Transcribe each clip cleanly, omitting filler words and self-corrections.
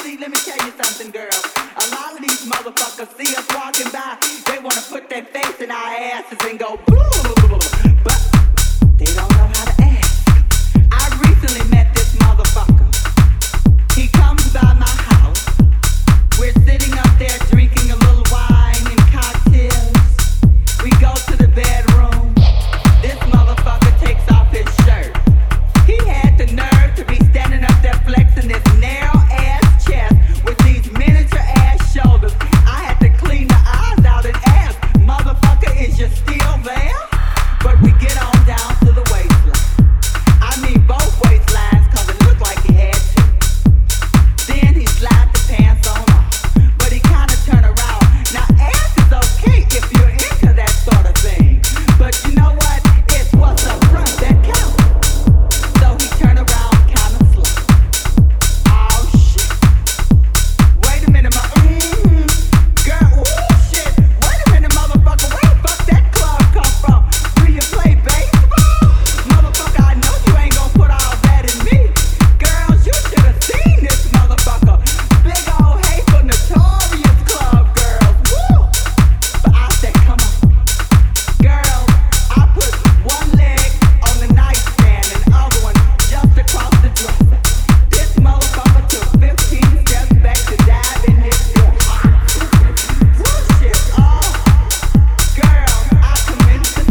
see, let me tell you something, girl. A lot of these motherfuckers see us walking by, they wanna put their face in our asses and go boo, but they don't know how to ask. I recently met this motherfucker. He comes by my house. We're sitting up there drinking a little wine and cocktails. We go to the bedroom. This motherfucker takes off his shirt. He had the nerve to be standing up there flexing this narrow ass chest with these miniature ass shoulders. I had to clean the eyes out and ask, motherfucker, is you still there? But we get on down to the waistline. I mean both waistlines, cause it looked like he had to. Then he slid the pants on off, but he kinda turned around. Now ass is okay if you're into that sort of thing, but you know what? It's what's up front that counts. So he turned around kinda slow. Oh shit. Wait a minute, girl, ooh shit. Wait a minute, motherfucker, where the fuck that club come from? Do you play baseball? Motherfucker, I know you ain't gonna put all that in me. Girls, you should have seen this motherfucker. Big old hateful, notorious club girls. Woo! But I said, come on. Girl, I put one leg on the nightstand and the other one just across the dresser. This motherfucker took 15 steps back to dive in this girl. Woo shit, oh. Girl, I commenced to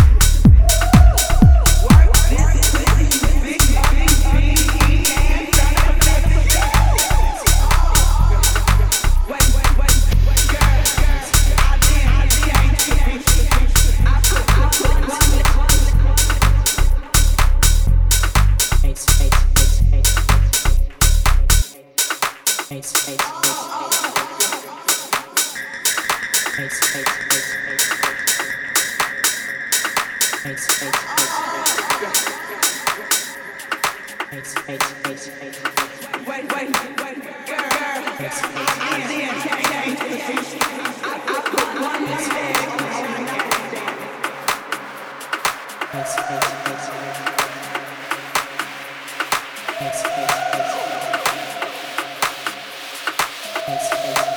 work this big ass son of a bitch. Wait, girl, I did. I put one leg. Wait, girl, I did. I put one leg on the nightstand. Space.